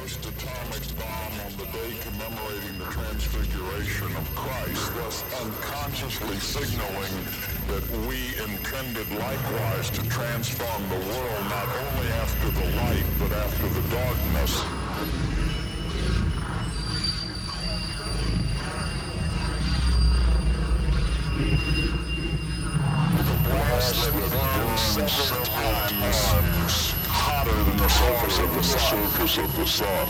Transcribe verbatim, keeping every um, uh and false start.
first atomic bomb on the day commemorating the transfiguration of Christ, thus unconsciously signaling that we intended likewise to transform the world not only after the light, but after the darkness. The blast that burns several times hotter than the surface of the surface of the sun.